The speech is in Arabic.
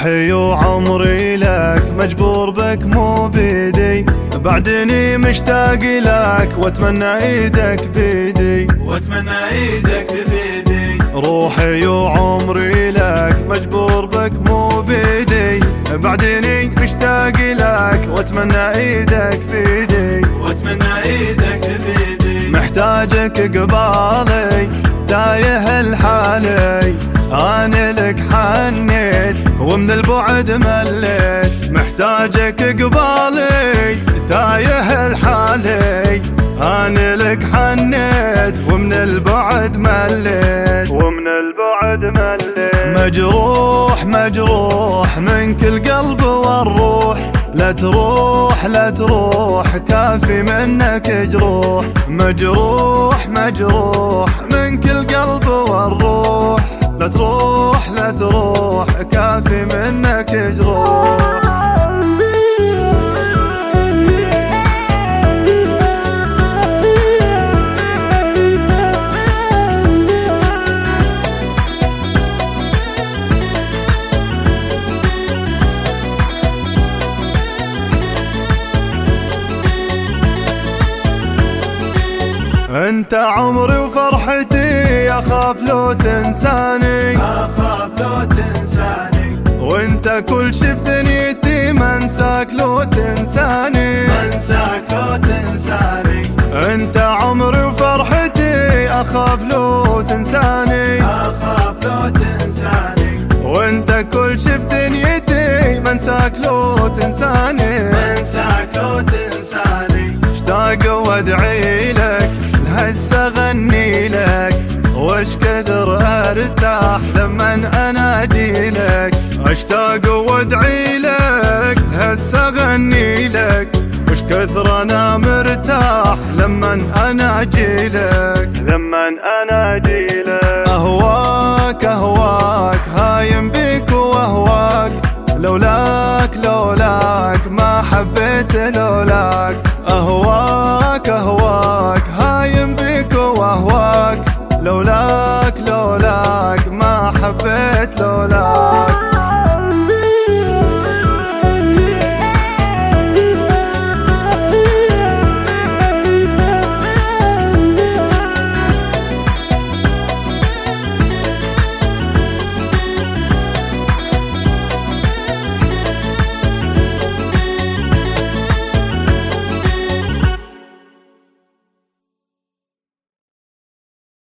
روحي وعمري لك، مجبور بك مو بيدي، بعدني مشتاق لك واتمنى ايدك بيدي، واتمنى ايدك بيدي. روحي وعمري لك، مجبور بك مو بيدي، بعدني مشتاق لك واتمنى ايدك بيدي، واتمنى ايدك بيدي. محتاجك قبالي تايه الحالي، انا لك حنيت ومن البعد مليت، محتاجك قبالي تايه الحالي، انا لك حنيت ومن البعد مليت، ومن البعد مليت. مجروح مجروح من كل قلب والروح، لا تروح لا تروح كافي منك جروح، مجروح مجروح من كل قلب والروح، لا تروح لا تروح كافي منك جروح. انت عمري وفرحتي، اخاف لو تنساني، اخاف لو تنساني، وانت كل شي بدنيتي، منساك لو تنساني، منساك لو تنساني. انت عمري وفرحتي، اخاف لو تنساني، اخاف لو تنساني، وانت كل شي بدنيتي، منساك لو تنساني، منساك لو تنساني. اشتاق وادعي لك هسه غني لك، وش كثر ارتاح لما انا اجي لك، اشتاق وادعي لك هسه غني لك، وش كثر انا مرتاح لما انا اجي لك، لما انا اجي لك. اهواك اهواك هايم بيك واهواك، لولاك لولاك ما حبيت لولاك،